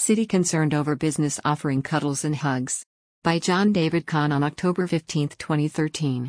City concerned over business offering cuddles and hugs. By John David Kahn on October 15, 2013.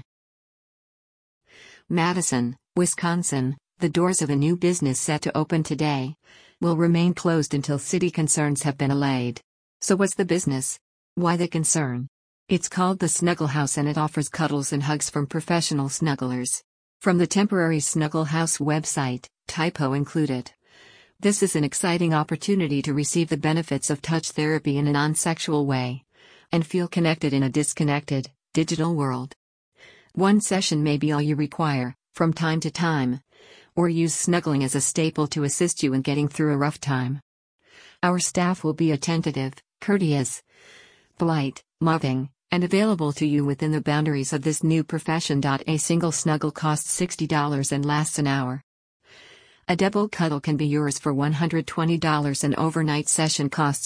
Madison, Wisconsin, the doors of a new business set to open today will remain closed until city concerns have been allayed. So what's the business? Why the concern? It's called the Snuggle House and it offers cuddles and hugs from professional snugglers. From the temporary Snuggle House website, typo included. This is an exciting opportunity to receive the benefits of touch therapy in a non-sexual way and feel connected in a disconnected, digital world. One session may be all you require, from time to time, or use snuggling as a staple to assist you in getting through a rough time. Our staff will be attentive, courteous, polite, loving, and available to you within the boundaries of this new profession. A single snuggle costs $60 and lasts an hour. A double cuddle can be yours for $120. An overnight session costs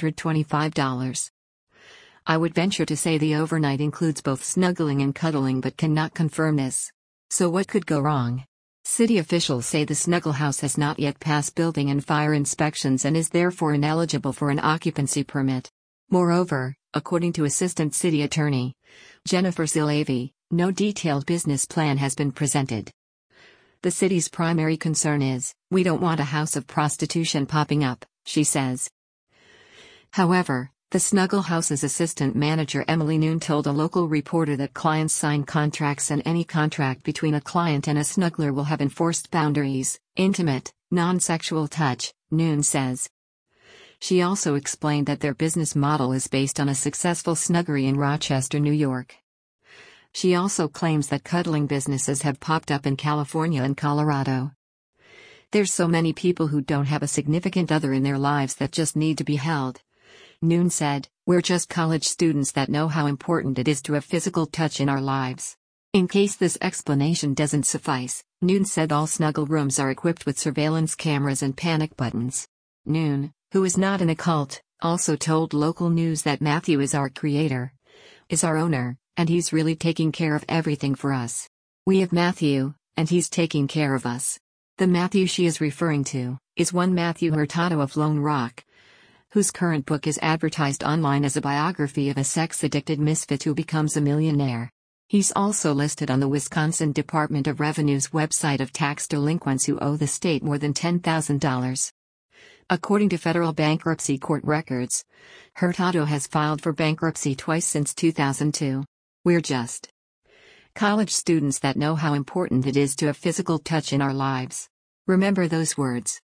$425. I would venture to say the overnight includes both snuggling and cuddling but cannot confirm this. So what could go wrong? City officials say the Snuggle House has not yet passed building and fire inspections and is therefore ineligible for an occupancy permit. Moreover, according to Assistant City Attorney Jennifer Silavi, no detailed business plan has been presented. The city's primary concern is, we don't want a house of prostitution popping up, she says. However, the Snuggle House's assistant manager Emily Noon told a local reporter that clients sign contracts and any contract between a client and a snuggler will have enforced boundaries, intimate, non-sexual touch, Noon says. She also explained that their business model is based on a successful snuggery in Rochester, New York. She also claims that cuddling businesses have popped up in California and Colorado. There's so many people who don't have a significant other in their lives that just need to be held. Noon said, we're just college students that know how important it is to have physical touch in our lives. In case this explanation doesn't suffice, Noon said all snuggle rooms are equipped with surveillance cameras and panic buttons. Noon, who is not in a cult, also told local news that Matthew is our creator, is our owner, and he's really taking care of everything for us. We have Matthew, and he's taking care of us. The Matthew she is referring to is one Matthew Hurtado of Lone Rock, whose current book is advertised online as a biography of a sex-addicted misfit who becomes a millionaire. He's also listed on the Wisconsin Department of Revenue's website of tax delinquents who owe the state more than $10,000. According to federal bankruptcy court records, Hurtado has filed for bankruptcy twice since 2002. We're just college students that know how important it is to have physical touch in our lives. Remember those words.